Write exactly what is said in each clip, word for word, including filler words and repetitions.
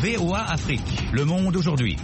V O A Afrique, Le Monde aujourd'hui.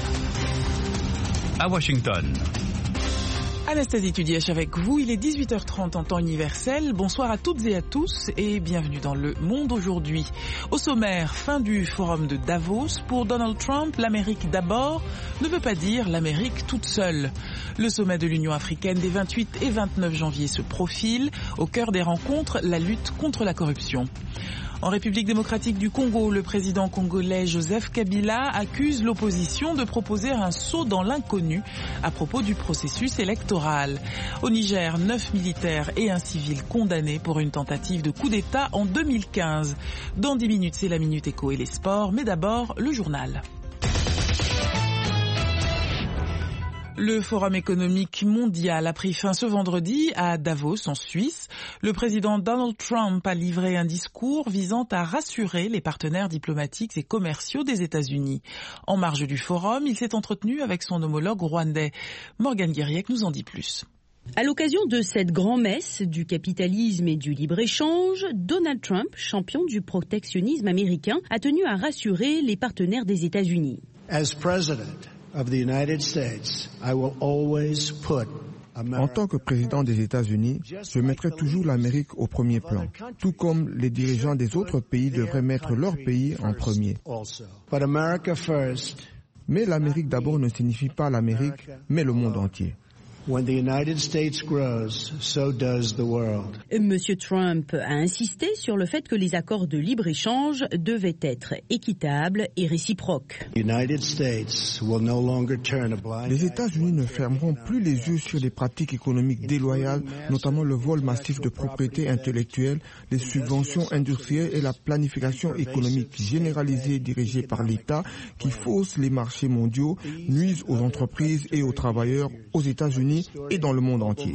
À Washington. Anastasie Tudièche avec vous, il est dix-huit heures trente en temps universel. Bonsoir à toutes et à tous et bienvenue dans Le Monde aujourd'hui. Au sommaire, fin du forum de Davos. Pour Donald Trump, l'Amérique d'abord ne veut pas dire l'Amérique toute seule. Le sommet de l'Union africaine des vingt-huit et vingt-neuf janvier se profile. Au cœur des rencontres, la lutte contre la corruption. En République démocratique du Congo, le président congolais Joseph Kabila accuse l'opposition de proposer un saut dans l'inconnu à propos du processus électoral. Au Niger, neuf militaires et un civil condamnés pour une tentative de coup d'État en deux mille quinze. Dans dix minutes, c'est la Minute Éco et les sports, mais d'abord, le journal. Le Forum économique mondial a pris fin ce vendredi à Davos, en Suisse. Le président Donald Trump a livré un discours visant à rassurer les partenaires diplomatiques et commerciaux des États-Unis. En marge du forum, il s'est entretenu avec son homologue rwandais. Morgane Guiriec nous en dit plus. À l'occasion de cette grand-messe du capitalisme et du libre-échange, Donald Trump, champion du protectionnisme américain, a tenu à rassurer les partenaires des États-Unis. As president of the United States, I will always put En tant que président des États-Unis, je mettrai toujours l'Amérique au premier plan, tout comme les dirigeants des autres pays devraient mettre leur pays en premier. Mais l'Amérique d'abord ne signifie pas l'Amérique, mais le monde entier. When the United States grows, so does the world. Monsieur Trump a insisté sur le fait que les accords de libre-échange devaient être équitables et réciproques. United States will no longer turn a blind Les États-Unis ne fermeront plus les yeux sur les pratiques économiques déloyales, notamment le vol massif de propriété intellectuelle, les subventions industrielles et la planification économique généralisée dirigée par l'État qui fausse les marchés mondiaux, nuisent aux entreprises et aux travailleurs aux États-Unis et dans le monde entier.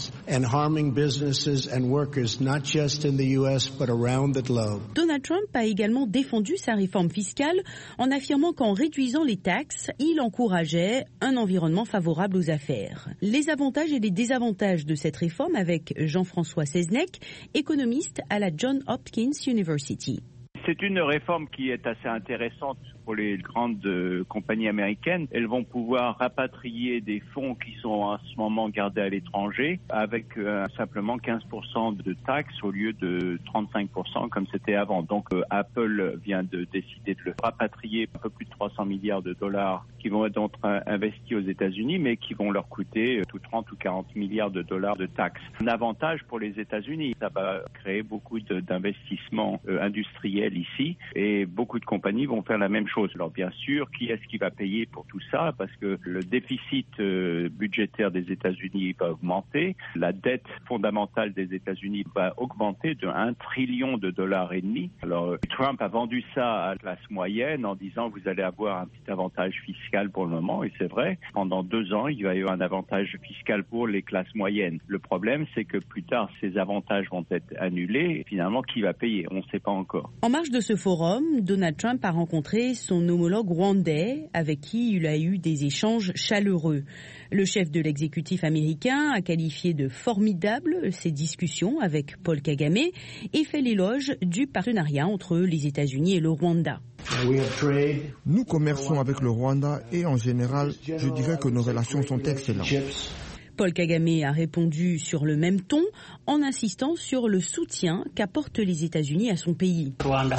Donald Trump a également défendu sa réforme fiscale en affirmant qu'en réduisant les taxes, il encourageait un environnement favorable aux affaires. Les avantages et les désavantages de cette réforme avec Jean-François Seznec, économiste à la Johns Hopkins University. C'est une réforme qui est assez intéressante pour les grandes euh, compagnies américaines. Elles vont pouvoir rapatrier des fonds qui sont en ce moment gardés à l'étranger avec euh, simplement quinze pour cent de taxes au lieu de trente-cinq pour cent comme c'était avant. Donc euh, Apple vient de décider de le rapatrier un peu plus de trois cents milliards de dollars qui vont être donc investis aux États-Unis mais qui vont leur coûter euh, tout trente ou quarante milliards de dollars de taxes. Un avantage pour les États-Unis, ça va créer beaucoup de, d'investissements euh, industriels ici et beaucoup de compagnies vont faire la même chose. Alors bien sûr, qui est-ce qui va payer pour tout ça? Parce que le déficit euh, budgétaire des États-Unis va augmenter, la dette fondamentale des États-Unis va augmenter de un trillion de dollars et demi. Alors Trump a vendu ça à la classe moyenne en disant vous allez avoir un petit avantage fiscal pour le moment, et c'est vrai. Pendant deux ans, il va y avoir un avantage fiscal pour les classes moyennes. Le problème, c'est que plus tard, ces avantages vont être annulés. Et finalement, qui va payer? On ne sait pas encore. En marge de ce forum, Donald Trump a rencontré son homologue rwandais avec qui il a eu des échanges chaleureux. Le chef de l'exécutif américain a qualifié de formidables ces discussions avec Paul Kagame et fait l'éloge du partenariat entre les États-Unis et le Rwanda. Nous commerçons avec le Rwanda et en général, je dirais que nos relations sont excellentes. Paul Kagame a répondu sur le même ton en insistant sur le soutien qu'apportent les États-Unis à son pays.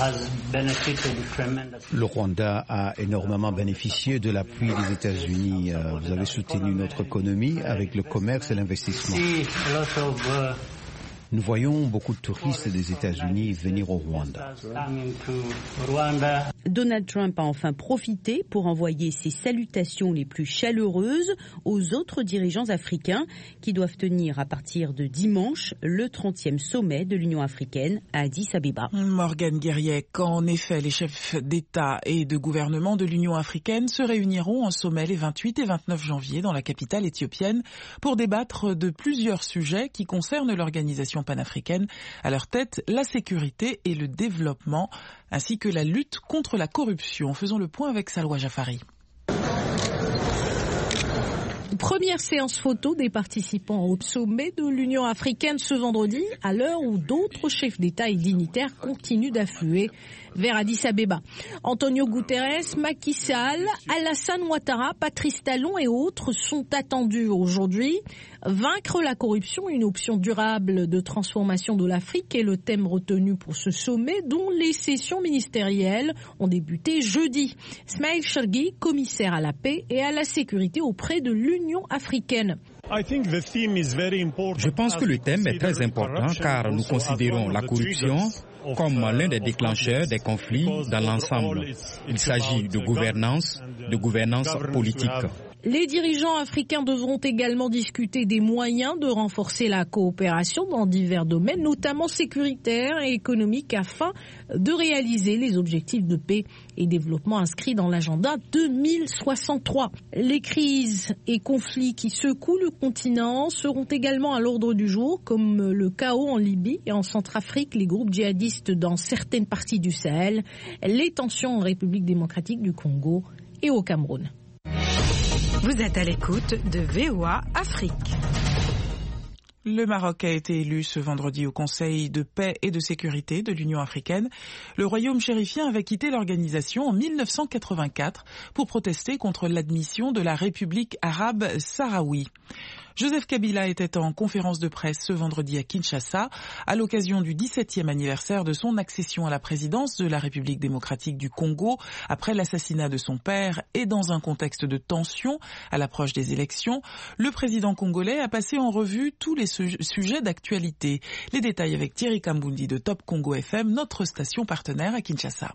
Le Rwanda a énormément bénéficié de l'appui des États-Unis. Vous avez soutenu notre économie avec le commerce et l'investissement. Nous voyons beaucoup de touristes des États-Unis venir au Rwanda. Donald Trump a enfin profité pour envoyer ses salutations les plus chaleureuses aux autres dirigeants africains qui doivent tenir à partir de dimanche le trentième sommet de l'Union africaine à Addis Abeba. Morgane Guiriec, en effet, les chefs d'État et de gouvernement de l'Union africaine se réuniront en sommet les vingt-huit et vingt-neuf janvier dans la capitale éthiopienne pour débattre de plusieurs sujets qui concernent l'organisation panafricaine. À leur tête, la sécurité et le développement, ainsi que la lutte contre la corruption. Faisons le point avec Salwa Jafari. Première séance photo des participants au sommet de l'Union africaine ce vendredi, à l'heure où d'autres chefs d'État et dignitaires continuent d'affluer vers Addis Abeba. Antonio Guterres, Macky Sall, Alassane Ouattara, Patrice Talon et autres sont attendus aujourd'hui. Vaincre la corruption, une option durable de transformation de l'Afrique est le thème retenu pour ce sommet dont les sessions ministérielles ont débuté jeudi. Smail Chergui, commissaire à la paix et à la sécurité auprès de l'Union africaine. Je pense que le thème est très important car nous considérons la corruption comme l'un des déclencheurs des conflits dans l'ensemble. Il s'agit de gouvernance, de gouvernance politique. Les dirigeants africains devront également discuter des moyens de renforcer la coopération dans divers domaines, notamment sécuritaires et économiques, afin de réaliser les objectifs de paix et développement inscrits dans l'agenda deux mille soixante-trois. Les crises et conflits qui secouent le continent seront également à l'ordre du jour, comme le chaos en Libye et en Centrafrique, les groupes djihadistes dans certaines parties du Sahel, les tensions en République démocratique du Congo et au Cameroun. Vous êtes à l'écoute de V O A Afrique. Le Maroc a été élu ce vendredi au Conseil de paix et de sécurité de l'Union africaine. Le royaume chérifien avait quitté l'organisation en mille neuf cent quatre-vingt-quatre pour protester contre l'admission de la République arabe sahraoui. Joseph Kabila était en conférence de presse ce vendredi à Kinshasa à l'occasion du dix-septième anniversaire de son accession à la présidence de la République démocratique du Congo après l'assassinat de son père et dans un contexte de tension à l'approche des élections. Le président congolais a passé en revue tous les su- sujets d'actualité. Les détails avec Thierry Kambundi de Top Congo F M, notre station partenaire à Kinshasa.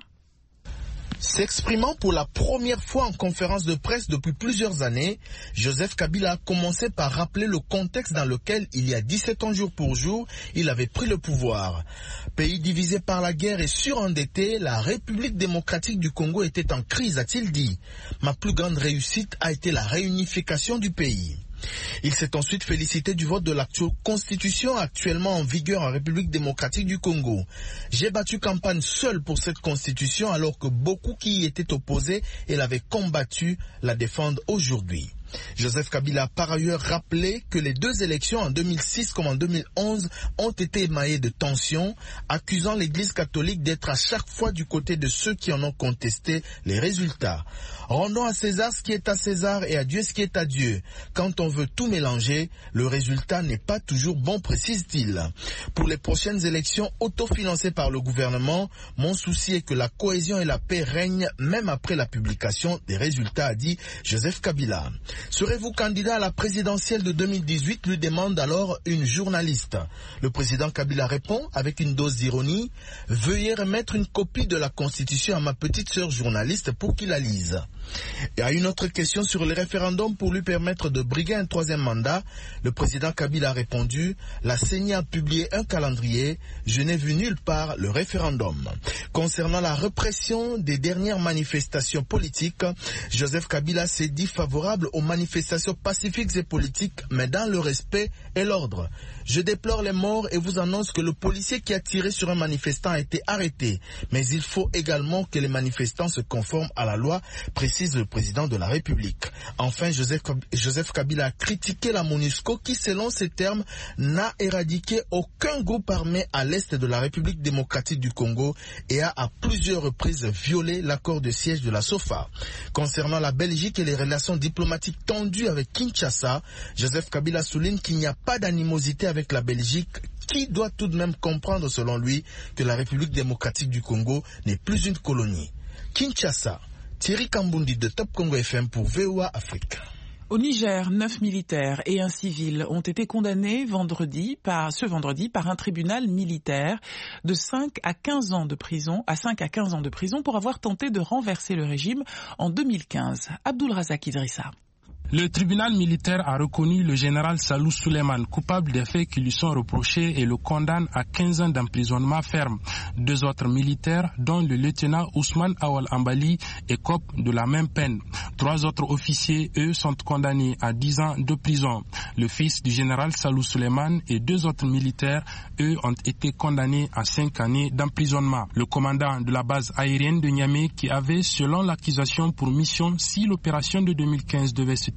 S'exprimant pour la première fois en conférence de presse depuis plusieurs années, Joseph Kabila a commencé par rappeler le contexte dans lequel, il y a dix-sept ans jour pour jour, il avait pris le pouvoir. Pays divisé par la guerre et surendetté, la République démocratique du Congo était en crise, a-t-il dit. Ma plus grande réussite a été la réunification du pays. Il s'est ensuite félicité du vote de l'actuelle constitution actuellement en vigueur en République démocratique du Congo. J'ai battu campagne seul pour cette constitution alors que beaucoup qui y étaient opposés et l'avaient combattu la défendent aujourd'hui. Joseph Kabila a par ailleurs rappelé que les deux élections en deux mille six comme en deux mille onze ont été émaillées de tensions, accusant l'Église catholique d'être à chaque fois du côté de ceux qui en ont contesté les résultats. Rendons à César ce qui est à César et à Dieu ce qui est à Dieu. Quand on veut tout mélanger, le résultat n'est pas toujours bon, précise-t-il. Pour les prochaines élections autofinancées par le gouvernement, mon souci est que la cohésion et la paix règnent même après la publication des résultats, a dit Joseph Kabila. Serez-vous candidat à la présidentielle de deux mille dix-huit, lui demande alors une journaliste. Le président Kabila répond avec une dose d'ironie, veuillez remettre une copie de la Constitution à ma petite sœur journaliste pour qu'il la lise. Et à une autre question sur le référendum pour lui permettre de briguer un troisième mandat, le président Kabila a répondu, la C E N I a publié un calendrier, je n'ai vu nulle part le référendum. Concernant la répression des dernières manifestations politiques, Joseph Kabila s'est dit favorable aux manifestations pacifiques et politiques, mais dans le respect et l'ordre. Je déplore les morts et vous annonce que le policier qui a tiré sur un manifestant a été arrêté. Mais il faut également que les manifestants se conforment à la loi, précise le président de la République. Enfin, Joseph, Joseph Kabila a critiqué la MONUSCO qui, selon ses termes, n'a éradiqué aucun groupe armé à l'est de la République démocratique du Congo et a à plusieurs reprises violé l'accord de siège de la SOFA. Concernant la Belgique et les relations diplomatiques tendues avec Kinshasa, Joseph Kabila souligne qu'il n'y a pas d'animosité avec la Belgique, qui doit tout de même comprendre selon lui que la République démocratique du Congo n'est plus une colonie. Kinshasa, Thierry Kambundi de Top Congo F M pour V O A Afrique. Au Niger, neuf militaires et un civil ont été condamnés vendredi par, ce vendredi par un tribunal militaire de cinq à quinze ans de prison, à cinq à quinze ans de prison pour avoir tenté de renverser le régime en deux mille quinze. Abdul Razak Idrissa. Le tribunal militaire a reconnu le général Salou Suleiman coupable des faits qui lui sont reprochés et le condamne à quinze ans d'emprisonnement ferme. Deux autres militaires, dont le lieutenant Ousmane Awal Ambali, écopent de la même peine. Trois autres officiers, eux, sont condamnés à dix ans de prison. Le fils du général Salou Suleiman et deux autres militaires, eux, ont été condamnés à cinq années d'emprisonnement. Le commandant de la base aérienne de Niamey, qui avait, selon l'accusation, pour mission, si l'opération de deux mille quinze devait se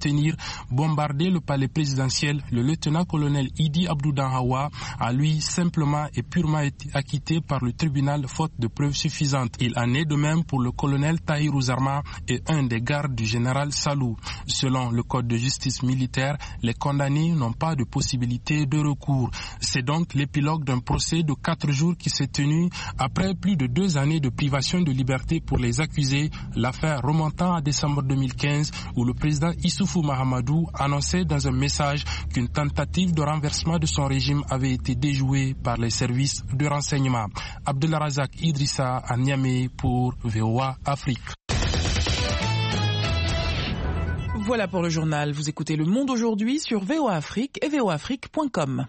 tenir bombarder le palais présidentiel, le lieutenant-colonel Idi Abdou Danhawa a lui simplement et purement été acquitté par le tribunal faute de preuves suffisantes. Il en est de même pour le colonel Tahir Ouzarma et un des gardes du général Salou. Selon le code de justice militaire, les condamnés n'ont pas de possibilité de recours. C'est donc l'épilogue d'un procès de quatre jours qui s'est tenu après plus de deux années de privation de liberté pour les accusés, l'affaire remontant à décembre deux mille quinze où le président Issoufou Mahamadou annonçait dans un message qu'une tentative de renversement de son régime avait été déjouée par les services de renseignement. Abdelrazak Idrissa à Niamey pour V O A Afrique. Voilà pour le journal. Vous écoutez Le Monde aujourd'hui sur V O A Afrique et v o afrique point com.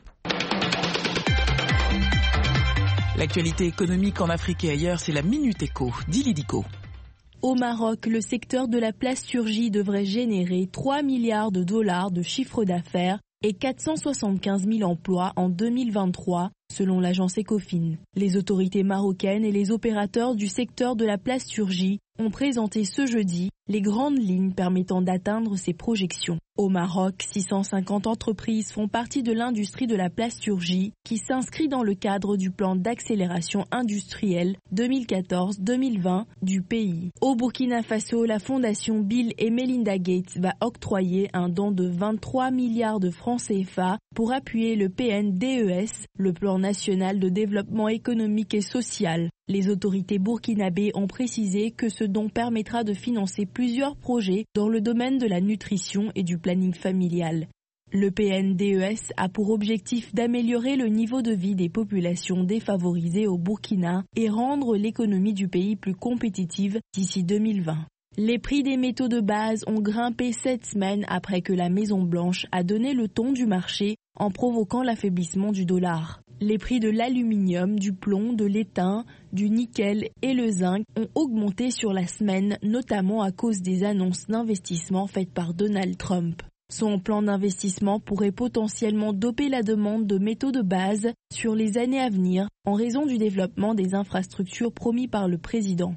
L'actualité économique en Afrique et ailleurs, c'est la Minute Éco. Dili Diko. Au Maroc, le secteur de la plasturgie devrait générer trois milliards de dollars de chiffre d'affaires et quatre cent soixante-quinze mille emplois en deux mille vingt-trois, selon l'agence Ecofin. Les autorités marocaines et les opérateurs du secteur de la plasturgie ont présenté ce jeudi les grandes lignes permettant d'atteindre ces projections. Au Maroc, six cent cinquante entreprises font partie de l'industrie de la plasturgie qui s'inscrit dans le cadre du plan d'accélération industrielle deux mille quatorze deux mille vingt du pays. Au Burkina Faso, la fondation Bill et Melinda Gates va octroyer un don de vingt-trois milliards de francs C F A pour appuyer le P N D E S, le plan national de développement économique et social. Les autorités burkinabées ont précisé que ce don permettra de financer plusieurs projets dans le domaine de la nutrition et du planning familial. Le P N D E S a pour objectif d'améliorer le niveau de vie des populations défavorisées au Burkina et rendre l'économie du pays plus compétitive d'ici deux mille vingt. Les prix des métaux de base ont grimpé cette semaine après que la Maison-Blanche a donné le ton du marché en provoquant l'affaiblissement du dollar. Les prix de l'aluminium, du plomb, de l'étain, du nickel et le zinc ont augmenté sur la semaine, notamment à cause des annonces d'investissement faites par Donald Trump. Son plan d'investissement pourrait potentiellement doper la demande de métaux de base sur les années à venir en raison du développement des infrastructures promis par le président.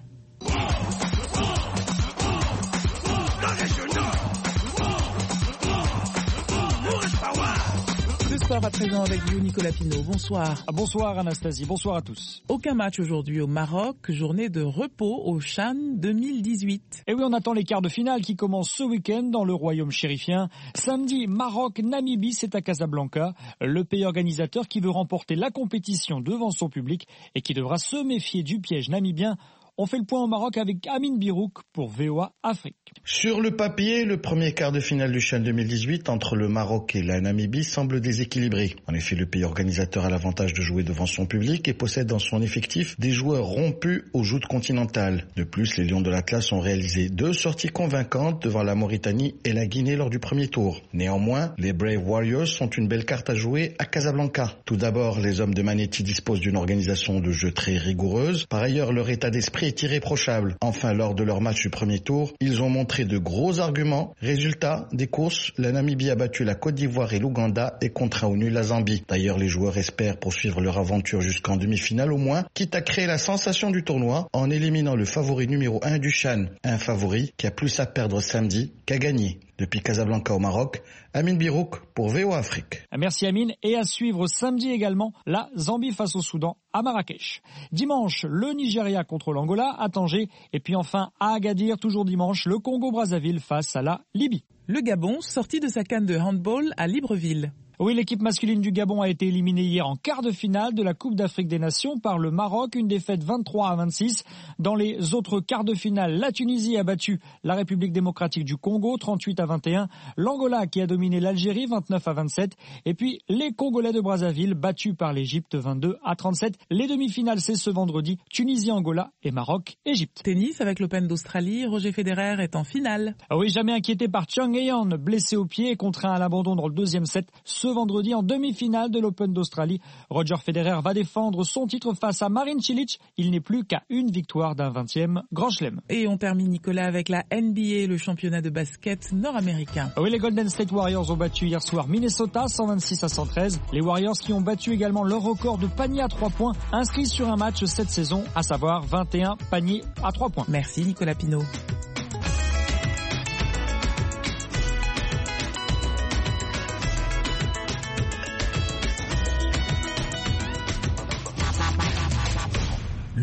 Sport à présent avec vous, Nicolas Pinault. Bonsoir. Bonsoir Anastasie, bonsoir à tous. Aucun match aujourd'hui au Maroc, journée de repos au Chan deux mille dix-huit. Et oui, on attend les quarts de finale qui commencent ce week-end dans le royaume chérifien. Samedi, Maroc-Namibie, c'est à Casablanca. Le pays organisateur qui veut remporter la compétition devant son public et qui devra se méfier du piège namibien. On fait le point au Maroc avec Amine Birouk pour V O A Afrique. Sur le papier, le premier quart de finale du Chan deux mille dix-huit entre le Maroc et la Namibie semble déséquilibré. En effet, le pays organisateur a l'avantage de jouer devant son public et possède dans son effectif des joueurs rompus aux joutes continentales. De plus, les Lions de l'Atlas ont réalisé deux sorties convaincantes devant la Mauritanie et la Guinée lors du premier tour. Néanmoins, les Brave Warriors sont une belle carte à jouer à Casablanca. Tout d'abord, les hommes de Manetti disposent d'une organisation de jeu très rigoureuse. Par ailleurs, leur état d'esprit est irréprochable. Enfin, lors de leur match du premier tour, ils ont montré de gros arguments. Résultat des courses, la Namibie a battu la Côte d'Ivoire et l'Ouganda et contraint au nul la Zambie. D'ailleurs, les joueurs espèrent poursuivre leur aventure jusqu'en demi-finale au moins, quitte à créer la sensation du tournoi en éliminant le favori numéro un du Chan. Un favori qui a plus à perdre samedi qu'à gagner. Depuis Casablanca au Maroc, Amine Birouk pour V O A Afrique. Merci Amine. Et à suivre samedi également, la Zambie face au Soudan à Marrakech. Dimanche, le Nigeria contre l'Angola à Tanger. Et puis enfin à Agadir, toujours dimanche, le Congo-Brazzaville face à la Libye. Le Gabon, sorti de sa canne de handball à Libreville. Oui, l'équipe masculine du Gabon a été éliminée hier en quart de finale de la Coupe d'Afrique des Nations par le Maroc, une défaite vingt-trois à vingt-six. Dans les autres quarts de finale, la Tunisie a battu la République démocratique du Congo, trente-huit à vingt et un. L'Angola qui a dominé l'Algérie, vingt-neuf à vingt-sept. Et puis les Congolais de Brazzaville, battus par l'Égypte, vingt-deux à trente-sept. Les demi-finales, c'est ce vendredi, Tunisie-Angola et Maroc-Égypte. Tennis avec l'Open d'Australie, Roger Federer est en finale. Ah oui, jamais inquiété par Chang Hae-yeon, blessé au pied et contraint à l'abandon dans le deuxième set. Ce vendredi en demi-finale de l'Open d'Australie. Roger Federer va défendre son titre face à Marin Cilic. Il n'est plus qu'à une victoire d'un vingtième Grand Chelem. Et on termine, Nicolas, avec la N B A, le championnat de basket nord-américain. Oui, les Golden State Warriors ont battu hier soir Minnesota, cent vingt-six à cent treize. Les Warriors qui ont battu également leur record de panier à trois points inscrit sur un match cette saison, à savoir vingt et un paniers à trois points. Merci Nicolas Pinault.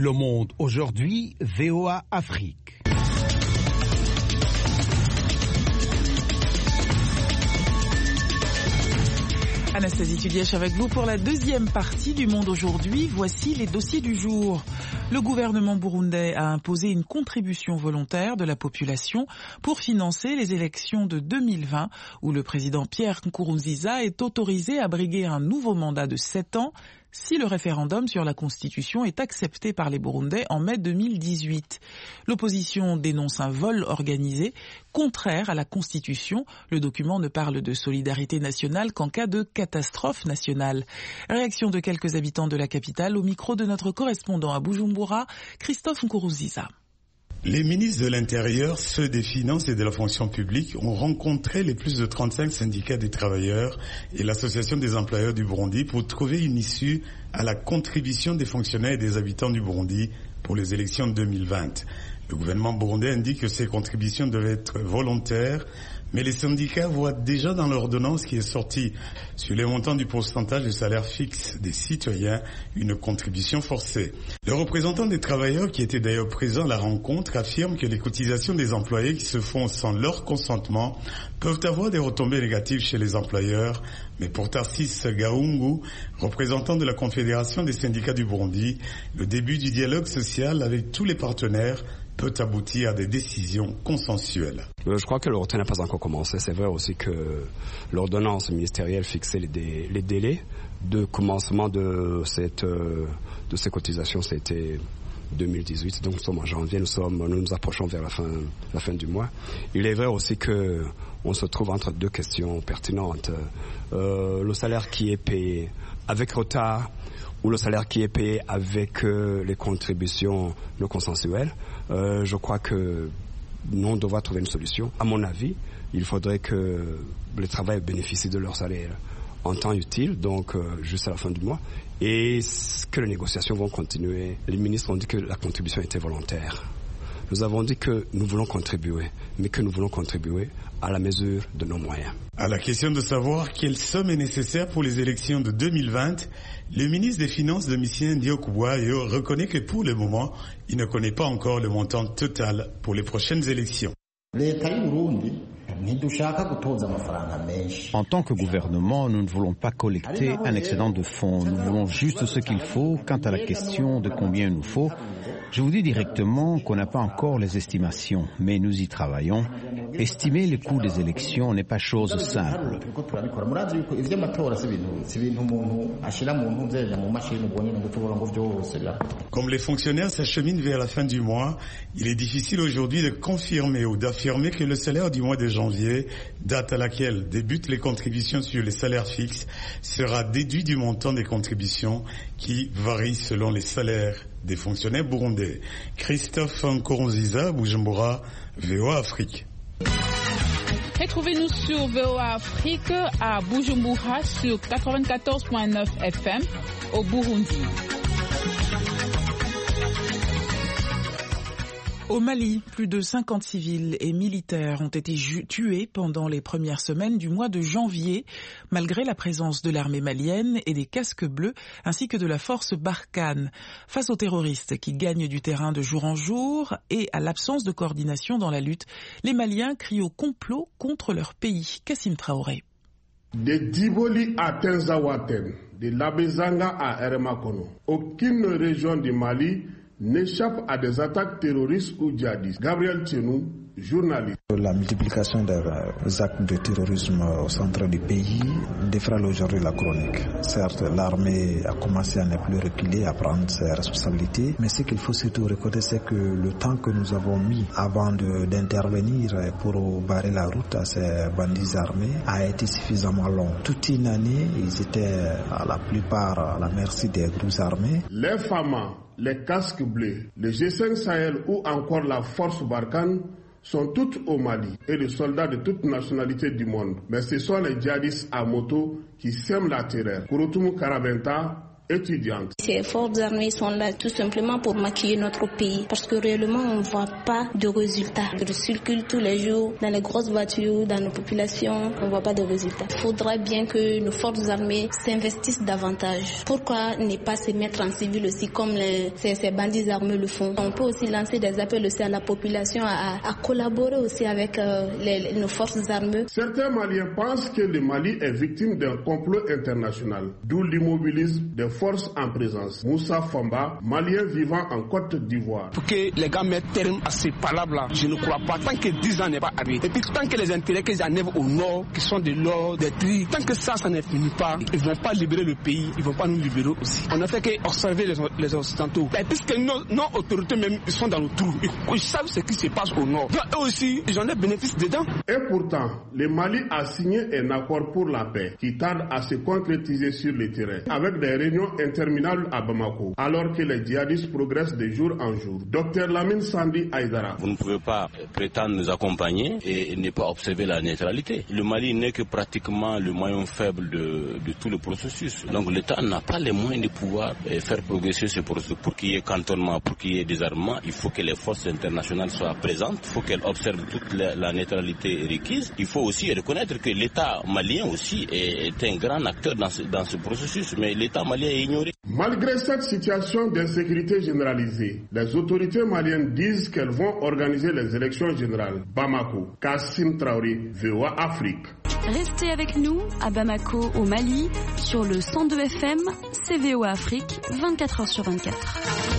Le Monde aujourd'hui, V O A Afrique. Anastasie Tudièche avec vous pour la deuxième partie du Monde aujourd'hui. Voici les dossiers du jour. Le gouvernement burundais a imposé une contribution volontaire de la population pour financer les élections de deux mille vingt où le président Pierre Nkurunziza est autorisé à briguer un nouveau mandat de sept ans si le référendum sur la Constitution est accepté par les Burundais en mai deux mille dix-huit. L'opposition dénonce un vol organisé contraire à la Constitution. Le document ne parle de solidarité nationale qu'en cas de catastrophe nationale. Réaction de quelques habitants de la capitale au micro de notre correspondant à Bujumbura, Christophe Nkurunziza. Les ministres de l'Intérieur, ceux des Finances et de la fonction publique ont rencontré les plus de trente-cinq syndicats des travailleurs et l'Association des employeurs du Burundi pour trouver une issue à la contribution des fonctionnaires et des habitants du Burundi pour les élections de deux mille vingt. Le gouvernement burundais indique que ces contributions devaient être volontaires, mais les syndicats voient déjà dans l'ordonnance qui est sortie sur les montants du pourcentage du salaire fixe des citoyens une contribution forcée. Le représentant des travailleurs, qui était d'ailleurs présent à la rencontre, affirme que les cotisations des employés qui se font sans leur consentement peuvent avoir des retombées négatives chez les employeurs. Mais pour Tarsis Gaungu, représentant de la Confédération des syndicats du Burundi, le début du dialogue social avec tous les partenaires peut aboutir à des décisions consensuelles. Je crois que le retrait n'a pas encore commencé. C'est vrai aussi que l'ordonnance ministérielle fixait les, dé, les délais de commencement de, cette, de ces cotisations. C'était deux mille dix-huit, donc nous sommes en janvier, nous, sommes, nous nous approchons vers la fin, la fin du mois. Il est vrai aussi que on se trouve entre deux questions pertinentes. Euh, le salaire qui est payé avec retard ou le salaire qui est payé avec euh, les contributions non consensuelles. Euh, je crois que nous, on devra trouver une solution. À mon avis, il faudrait que les travailleurs bénéficient de leur salaire en temps utile, donc euh, juste à la fin du mois, et que les négociations vont continuer. Les ministres ont dit que la contribution était volontaire. Nous avons dit que nous voulons contribuer, mais que nous voulons contribuer à la mesure de nos moyens. À la question de savoir quelle somme est nécessaire pour les élections de deux mille vingt, le ministre des Finances, Domitien Ndiokubwayo, reconnaît que pour le moment, il ne connaît pas encore le montant total pour les prochaines élections. En tant que gouvernement, nous ne voulons pas collecter un excédent de fonds. Nous voulons juste ce qu'il faut. Quant à la question de combien il nous faut, je vous dis directement qu'on n'a pas encore les estimations, mais nous y travaillons. Estimer le coût des élections n'est pas chose simple. Comme les fonctionnaires s'acheminent vers la fin du mois, il est difficile aujourd'hui de confirmer ou d'affirmer que le salaire du mois de janvier, date à laquelle débutent les contributions sur les salaires fixes, sera déduit du montant des contributions qui varie selon les salaires des fonctionnaires burundais. Christophe Nkurunziza, Bujumbura, V O A Afrique. Retrouvez-nous sur V O A Afrique à Bujumbura sur quatre-vingt-quatorze virgule neuf F M au Burundi. Au Mali, plus de cinquante civils et militaires ont été tués pendant les premières semaines du mois de janvier, malgré la présence de l'armée malienne et des casques bleus, ainsi que de la force Barkhane. Face aux terroristes qui gagnent du terrain de jour en jour et à l'absence de coordination dans la lutte, les Maliens crient au complot contre leur pays. Kassim Traoré. De Diboli à Tenzawaten, de Labezanga à Eremakono, aucune région du Mali n'échappe à des attaques terroristes ou djihadistes. Gabriel Tchenou, journaliste. La multiplication des actes de terrorisme au centre du pays défrale aujourd'hui la chronique. Certes, l'armée a commencé à ne plus reculer, à prendre ses responsabilités, mais ce qu'il faut surtout reconnaître, c'est que le temps que nous avons mis avant de, d'intervenir pour barrer la route à ces bandits armés a été suffisamment long. Toute une année, ils étaient à la plupart à la merci des groupes armés. Les FAMA, les casques bleus, le G cinq Sahel ou encore la force Barkhane sont toutes au Mali et les soldats de toutes nationalités du monde. Mais ce sont les djihadistes à moto qui sèment la terreur. Kouroutoumou Karabenta, étudiante. Ces forces armées sont là tout simplement pour maquiller notre pays parce que réellement on ne voit pas de résultats. Ils circulent tous les jours dans les grosses voitures, dans nos populations, on ne voit pas de résultats. Il faudra bien que nos forces armées s'investissent davantage. Pourquoi ne pas se mettre en civil aussi comme les, ces, ces bandits armés le font? On peut aussi lancer des appels aussi à la population à, à collaborer aussi avec euh, les, nos forces armées. Certains Maliens pensent que le Mali est victime d'un complot international, d'où l'immobilisme des forces en présence. Moussa Famba, Malien vivant en Côte d'Ivoire. Pour que les gars mettent terme à ces palabres-là, je ne crois pas. Tant que dix ans n'est pas arrivé, et puis tant que les intérêts qu'ils enlèvent au nord, qui sont de l'or, des tri, tant que ça, ça ne finit pas, ils ne vont pas libérer le pays, ils ne vont pas nous libérer aussi. On n'a fait qu'observer les, les Occidentaux. Et puisque nos, nos autorités même ils sont dans le trou, ils savent ce qui se passe au nord. Donc, eux aussi, ils en ont bénéfice dedans. Et pourtant, le Mali a signé un accord pour la paix qui tarde à se concrétiser sur le terrain, avec des réunions interminables à Bamako, alors que les djihadistes progressent de jour en jour. Docteur Lamine Sandi Aïdara. Vous ne pouvez pas prétendre nous accompagner et ne pas observer la neutralité. Le Mali n'est que pratiquement le maillon faible de, de tout le processus. Donc l'État n'a pas les moyens de pouvoir faire progresser ce processus. Pour qu'il y ait cantonnement, pour qu'il y ait désarmement, il faut que les forces internationales soient présentes, il faut qu'elles observent toute la, la neutralité requise. Il faut aussi reconnaître que l'État malien aussi est, est un grand acteur dans ce, dans ce processus, mais l'État malien est ignoré. Malgré cette situation d'insécurité généralisée, les autorités maliennes disent qu'elles vont organiser les élections générales. Bamako, Kassim Traoré, V O A Afrique. Restez avec nous à Bamako, au Mali, sur le cent deux F M, c'est V O A Afrique, vingt-quatre heures sur vingt-quatre.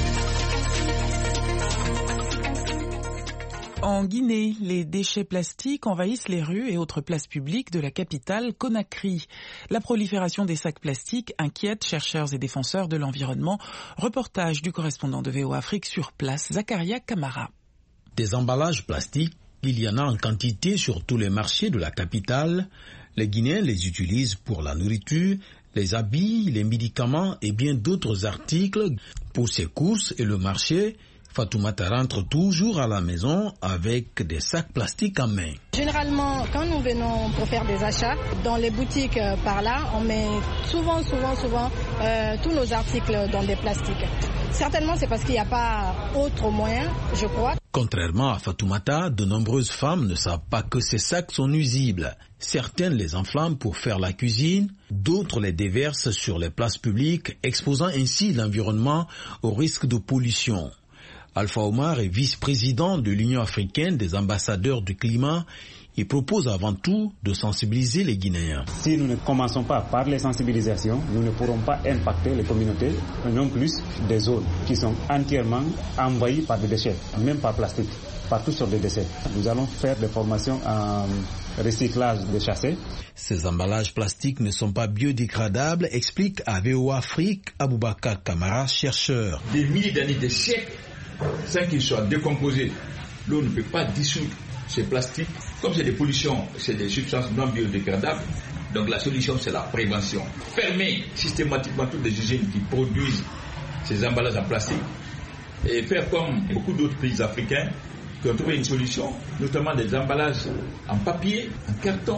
En Guinée, les déchets plastiques envahissent les rues et autres places publiques de la capitale Conakry. La prolifération des sacs plastiques inquiète chercheurs et défenseurs de l'environnement. Reportage du correspondant de V O A Afrique sur place, Zakaria Kamara. Des emballages plastiques, il y en a en quantité sur tous les marchés de la capitale. Les Guinéens les utilisent pour la nourriture, les habits, les médicaments et bien d'autres articles. Pour ses courses et le marché, Fatoumata rentre toujours à la maison avec des sacs plastiques en main. Généralement, quand nous venons pour faire des achats, dans les boutiques euh, par là, on met souvent, souvent, souvent euh, tous nos articles dans des plastiques. Certainement, c'est parce qu'il n'y a pas autre moyen, je crois. Contrairement à Fatoumata, de nombreuses femmes ne savent pas que ces sacs sont nuisibles. Certaines les enflamment pour faire la cuisine, d'autres les déversent sur les places publiques, exposant ainsi l'environnement au risque de pollution. Alpha Omar est vice-président de l'Union africaine des ambassadeurs du climat. Il propose avant tout de sensibiliser les Guinéens. Si nous ne commençons pas par les sensibilisations, nous ne pourrons pas impacter les communautés, non plus des zones qui sont entièrement envahies par des déchets, même par plastique, par toutes sortes de déchets. Nous allons faire des formations en recyclage déchets. Ces emballages plastiques ne sont pas biodégradables, explique à V O A Afrique Aboubakar Kamara, chercheur. Des milliers d'années, des siècles, sans qu'ils soient décomposés. L'eau ne peut pas dissoudre ces plastiques. Comme c'est des pollutions, c'est des substances non biodégradables. Donc la solution, c'est la prévention. Fermer systématiquement toutes les usines qui produisent ces emballages en plastique et faire comme beaucoup d'autres pays africains qui ont trouvé une solution, notamment des emballages en papier, en carton.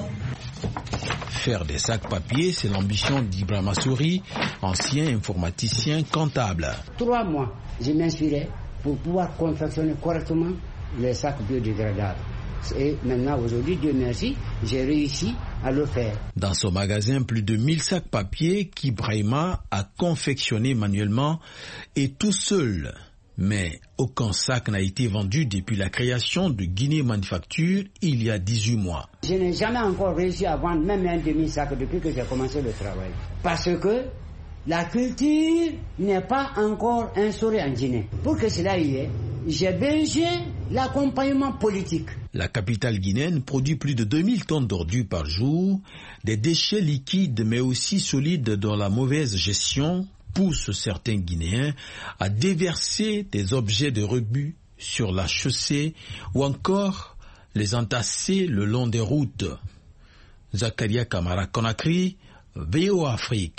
Faire des sacs papier, c'est l'ambition d'Ibrahima Souri, ancien informaticien comptable. Trois mois, je m'inspirais pour pouvoir confectionner correctement les sacs biodégradables. Et maintenant, aujourd'hui, Dieu merci, j'ai réussi à le faire. Dans son magasin, plus de mille sacs papier qu'Ibrahima a confectionnés manuellement et tout seul. Mais aucun sac n'a été vendu depuis la création de Guinée Manufacture il y a dix-huit mois. Je n'ai jamais encore réussi à vendre même un demi-sac depuis que j'ai commencé le travail. Parce que la culture n'est pas encore instaurée en Guinée. Pour que cela y ait, j'ai besoin l'accompagnement politique. La capitale guinéenne produit plus de deux mille tonnes d'ordures par jour, des déchets liquides mais aussi solides dont la mauvaise gestion pousse certains Guinéens à déverser des objets de rebut sur la chaussée ou encore les entasser le long des routes. Zakaria Kamara, Conakry, V O A Afrique.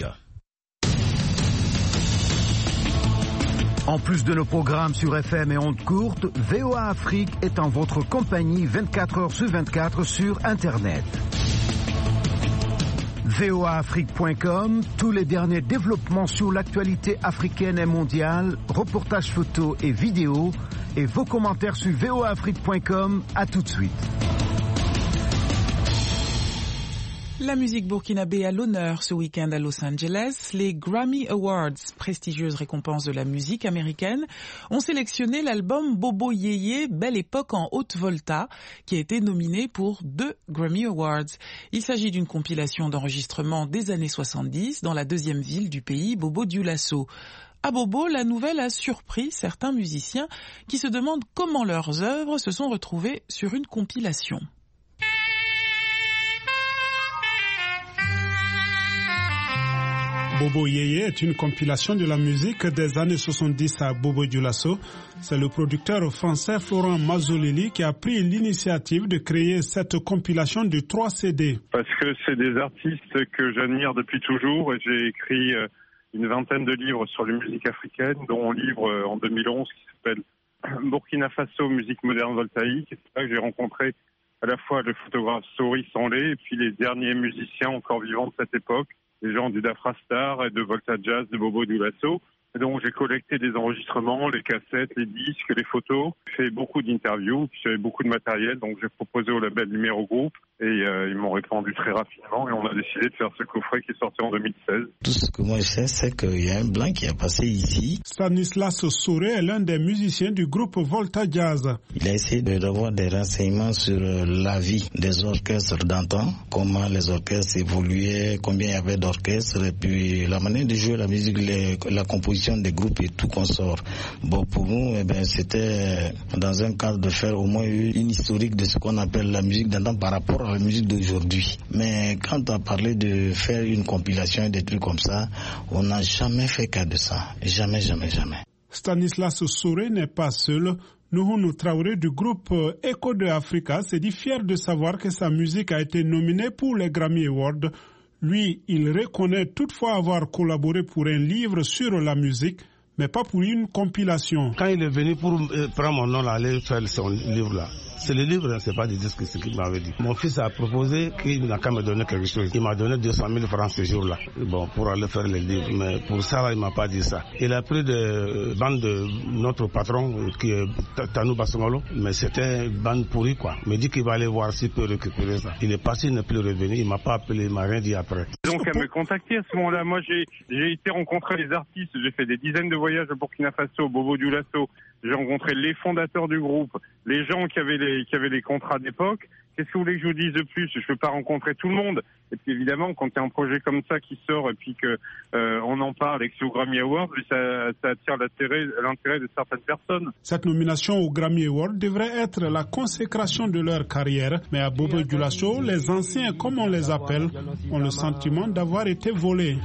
En plus de nos programmes sur F M et ondes courtes, V O A Afrique est en votre compagnie vingt-quatre heures sur vingt-quatre sur Internet. V O A Afrique point com, tous les derniers développements sur l'actualité africaine et mondiale, reportages photos et vidéos, et vos commentaires sur V O A Afrique point com. À tout de suite. La musique burkinabé à l'honneur ce week-end à Los Angeles. Les Grammy Awards, prestigieuses récompenses de la musique américaine, ont sélectionné l'album Bobo Yeye, Belle Époque en Haute-Volta, qui a été nominé pour deux Grammy Awards. Il s'agit d'une compilation d'enregistrements des années soixante-dix dans la deuxième ville du pays, Bobo Dioulasso. À Bobo, la nouvelle a surpris certains musiciens qui se demandent comment leurs œuvres se sont retrouvées sur une compilation. Bobo Yeye est une compilation de la musique des années soixante-dix à Bobo Dioulasso. C'est le producteur français Florent Mazzolili qui a pris l'initiative de créer cette compilation de trois C D. Parce que c'est des artistes que j'admire depuis toujours et j'ai écrit une vingtaine de livres sur les musiques africaines, dont un livre en deux mille onze qui s'appelle Burkina Faso, musique moderne voltaïque. C'est là que j'ai rencontré à la fois le photographe Sori Sanlé et puis les derniers musiciens encore vivants de cette époque, les gens du Dafra Star et de Volta Jazz de Bobo Dioulasso. Et donc j'ai collecté des enregistrements, les cassettes, les disques, les photos. J'ai fait beaucoup d'interviews, j'avais beaucoup de matériel, donc j'ai proposé au label Numéro Group et euh, ils m'ont répondu très rapidement et on a décidé de faire ce coffret qui est sorti en deux mille seize. Tout ce que moi je sais, c'est qu'il y a un blanc qui a passé ici. Stanislas Soré est l'un des musiciens du groupe Volta Jazz. Il a essayé d'avoir des renseignements sur la vie des orchestres d'antan, comment les orchestres évoluaient, combien il y avait d'orchestres et puis la manière de jouer la musique, les, la composition des groupes et tout qu'on sort. Bon, pour nous, eh ben, c'était dans un cadre de faire au moins une historique de ce qu'on appelle la musique d'antan par rapport à la musique d'aujourd'hui. Mais quand on a parlé de faire une compilation et des trucs comme ça, on n'a jamais fait cas de ça. Jamais, jamais, jamais. Stanislas Soré n'est pas seul. Nuhunu Traoré du groupe Echo de Africa s'est dit fier de savoir que sa musique a été nominée pour les Grammy Awards. Lui, il reconnaît toutefois avoir collaboré pour un livre sur la musique, mais pas pour une compilation. Quand il est venu pour euh, prendre mon nom, là, aller faire son livre là, c'est le livre, hein, c'est pas des disques, c'est ce qu'il m'avait dit. Mon fils a proposé qu'il n'a qu'à me donner quelque chose. Il m'a donné deux cent mille francs ce jour-là, bon, pour aller faire le livre. Mais pour ça, là, il m'a pas dit ça. Il a pris des bandes de notre patron, qui est Tanou Basongolo, mais c'était une bande pourrie, quoi. Il me dit qu'il va aller voir s'il peut récupérer ça. Il est parti, il n'est plus revenu. Il m'a pas appelé, il m'a rien dit après. Donc, à me contacter à ce moment-là. Moi, j'ai, j'ai été rencontrer les artistes. J'ai fait des dizaines de voyages au Burkina Faso, Bobo Dioulasso. J'ai rencontré les fondateurs du groupe, les gens qui avaient les, qui avaient les contrats d'époque. Qu'est-ce que vous voulez que je vous dise de plus? Je ne peux pas rencontrer tout le monde. Et puis évidemment, quand il y a un projet comme ça qui sort et puis que euh, on en parle et que c'est au Grammy Awards, ça, ça attire l'intérêt, l'intérêt de certaines personnes. Cette nomination au Grammy Awards devrait être la consécration de leur carrière. Mais à Bobo Dioulasso, les anciens, comme on les appelle, ont le sentiment d'avoir été volés.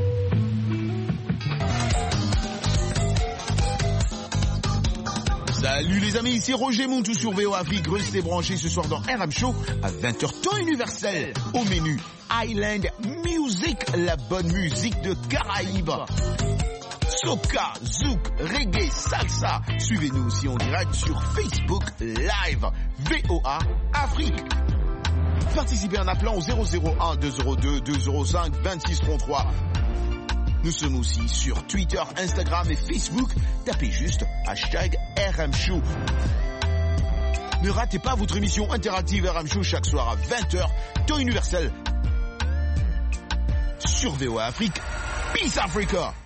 Salut les amis, ici Roger Montou sur V O A Afrique. Restez branchés ce soir dans R M Show à vingt heures temps universel. Au menu Island Music, la bonne musique de Caraïbes. Soca, zouk, reggae, salsa. Suivez-nous aussi en direct sur Facebook Live. V O A Afrique. Participez en appelant au zéro zéro un deux zéro deux deux zéro cinq vingt-six trente-trois. Nous sommes aussi sur Twitter, Instagram et Facebook. Tapez juste hashtag R M Show. Ne ratez pas votre émission interactive R M Show chaque soir à vingt heures, temps universel. Sur V O A Afrique. Peace Africa!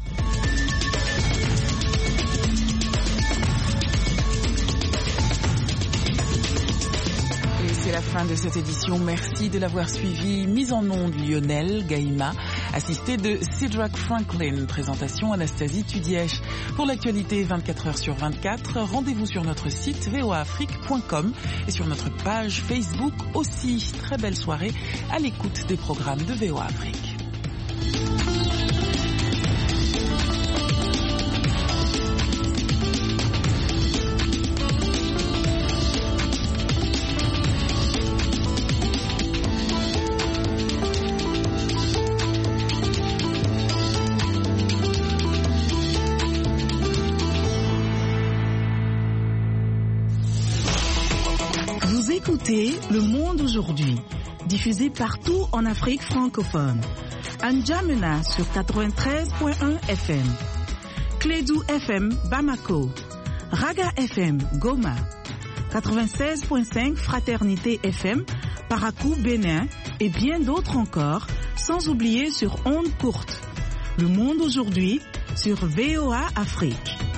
C'est la fin de cette édition. Merci de l'avoir suivi. Mise en onde Lionel Gaïma, assisté de Cedric Franklin. Présentation Anastasie Tudièche. Pour l'actualité vingt-quatre heures sur vingt-quatre, rendez-vous sur notre site v o a afrique point com et sur notre page Facebook aussi. Très belle soirée à l'écoute des programmes de V O A Afrique. Écoutez Le Monde aujourd'hui. diffusée partout en Afrique francophone. N'Djamena sur quatre-vingt-treize point un F M. Clédou F M Bamako. Raga F M Goma. quatre-vingt-seize point cinq Fraternité F M Parakou Bénin et bien d'autres encore, sans oublier sur ondes courtes. Le monde aujourd'hui sur V O A Afrique.